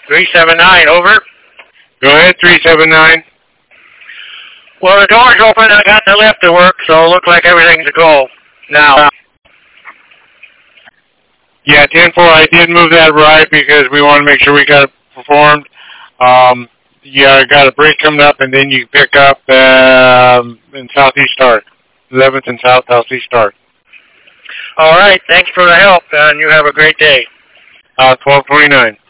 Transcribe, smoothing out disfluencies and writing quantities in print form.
379, over. Go ahead, 379. Well, the door's open. I got the lift to work, so it looks like everything's a go now. Yeah, 10-4, I did move that right because we want to make sure we got it performed. Yeah, I got a break coming up, and then you pick up in Southeast Start. 11th and Southeast Start. All right, thanks for the help, and you have a great day. 1229.